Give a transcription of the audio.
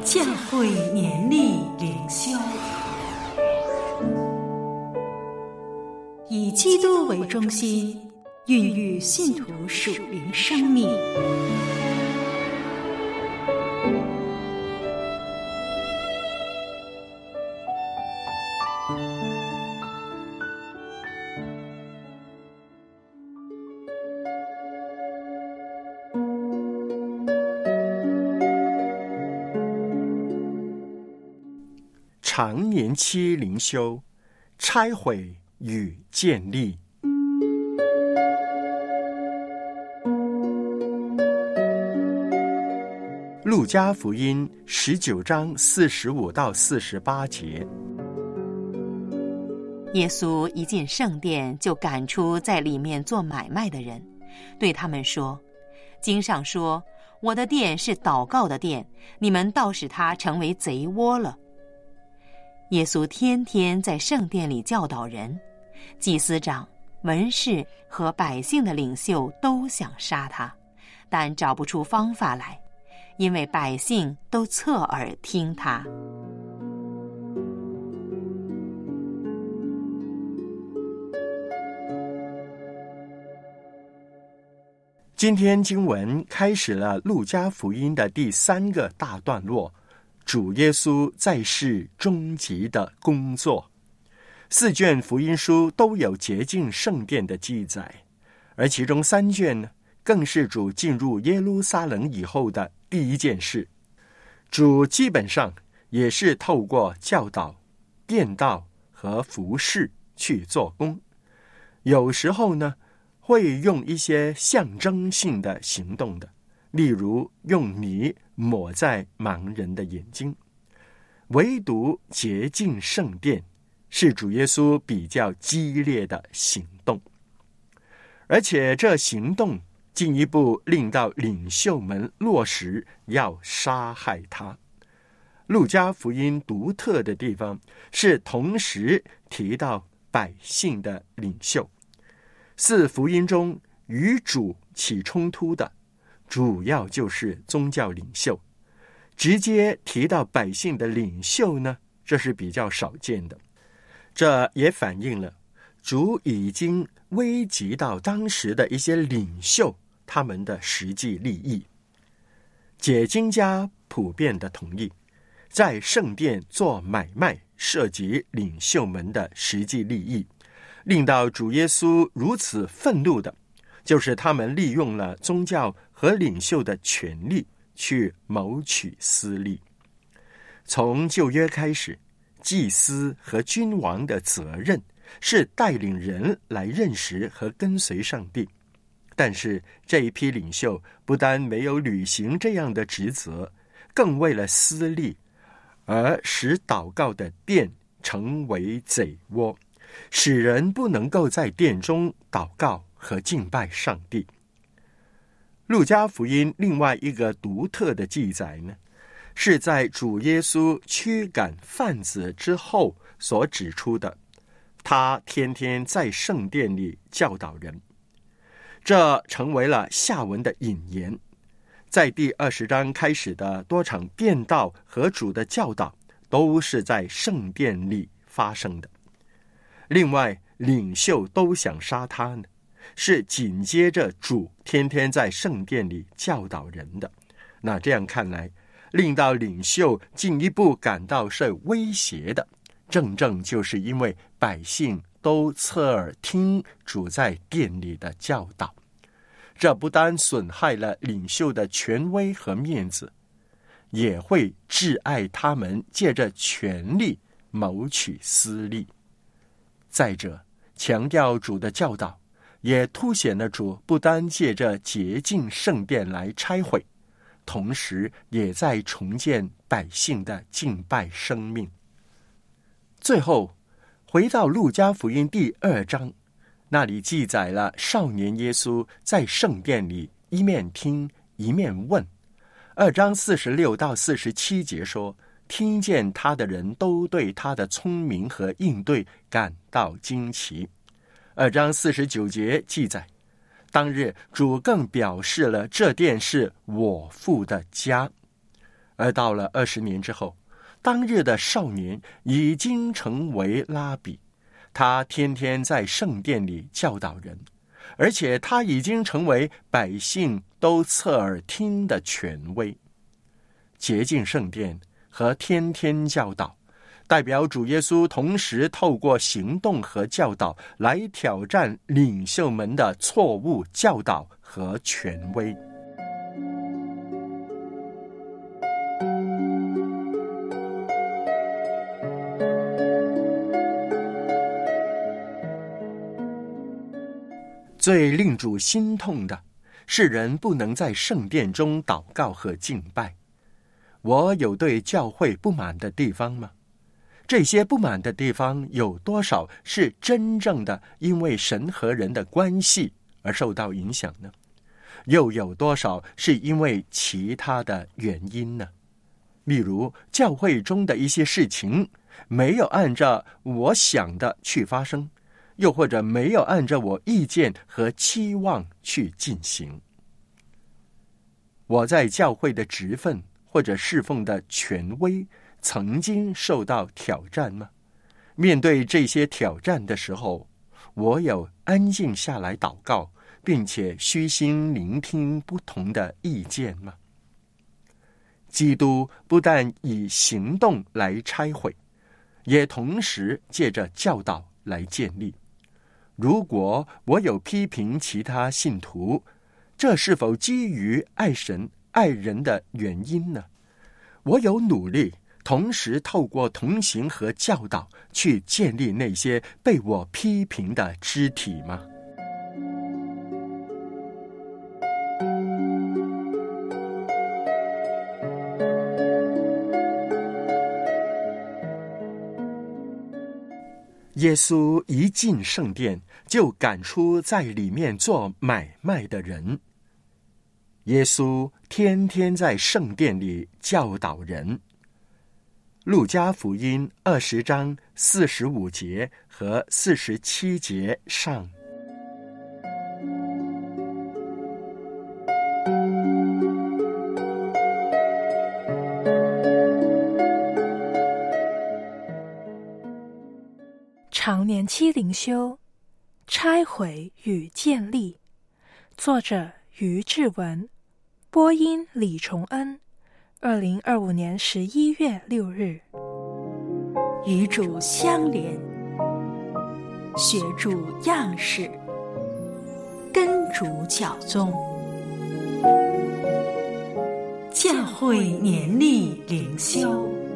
教会年历灵修，以基督为中心，孕育信徒属灵生命。 常年期灵修，拆毁与建立。路加福音19章45到48节。 耶稣一进圣殿，就赶出在里面做买卖的人，对他们说：经上说，我的殿是祷告的殿，你们倒使它成为贼窝了。耶稣天天在圣殿里教导人，祭司长、文士和百姓的领袖都想杀他，但找不出方法来，因为百姓都侧耳听他。 今天经文开始了路加福音的第3个大段落，主耶稣在世终极的工作。4卷福音书都有洁净圣殿的记载，而其中3卷呢，更是主进入耶路撒冷以后的第一件事。主基本上也是透过教导、伝道和服事去做工，有时候呢会用一些象征性的行动的，例如用泥抹在盲人的眼睛。唯独洁净圣殿是主耶稣比较激烈的行动，而且这行动进一步令到领袖们落实要杀害他。路加福音独特的地方是同时提到百姓的领袖。4福音中与主起冲突的主要就是宗教领袖，直接提到百姓的领袖呢，这是比较少见的。这也反映了主已经危及到当时的一些领袖他们的实际利益。解经家普遍的同意，在圣殿做买卖涉及领袖们的实际利益，令到主耶稣如此愤怒的，就是他们利用了宗教和领袖的权力去谋取私利。从旧约开始，祭司和君王的责任是带领人来认识和跟随上帝，但是这一批领袖不但没有履行这样的职责，更为了私利而使祷告的殿成为贼窝，使人不能够在殿中祷告和敬拜上帝。路加福音另外一个独特的记载呢，是在主耶稣驱赶贩子之后所指出的，他天天在圣殿里教导人。这成为了下文的引言。在第20章开始的多场伝道和主的教导都是在圣殿里发生的。另外，领袖都想杀他呢，是紧接着主天天在圣殿里教导人的。那这样看来，令到领袖进一步感到是威胁的，正正就是因为百姓都侧耳听主在殿里的教导。这不单损害了领袖的权威和面子，也会窒碍他们借着权力谋取私利。再者，强调主的教导，也凸显了主不单借着洁净圣殿来拆毁，同时也在重建百姓的敬拜生命。最后，回到路加福音第2章，那里记载了少年耶稣在圣殿里一面听一面问。2章46到47节说，听见他的人都对他的聪明和应对感到惊奇。2章49节记载，当日主更表示了这殿是我父的家。 而到了20年之后，当日的少年已经成为拉比，他天天在圣殿里教导人，而且他已经成为百姓都侧耳听的权威。洁净圣殿和天天教导，代表主耶稣同时透过行动和教导来挑战领袖们的错误教导和权威。最令主心痛的是人不能在圣殿中祷告和敬拜。我有对教会不满的地方吗？这些不满的地方有多少是真正的因为神和人的关系而受到影响呢？又有多少是因为其他的原因呢？例如教会中的一些事情没有按照我想的去发生，又或者没有按照我意见和期望去进行。我在教会的职分或者侍奉的权威曾经受到挑战吗？面对这些挑战的时候，我有安静下来祷告，并且虚心聆听不同的意见吗？基督不但以行动来拆毁，也同时借着教导来建立。如果我有批评其他信徒，这是否基于爱神爱人的原因呢？我有努力同时透过同行和教导去建立那些被我批评的肢体吗？耶稣一进圣殿就赶出在里面做买卖的人。耶稣天天在圣殿里教导人。路加福音20章45节和47节上。 常年期灵修，拆毁与建立。作者于志文，播音李崇恩。2025年11月6日。 与主相连，学主样式，跟主教宗。教会年历灵修。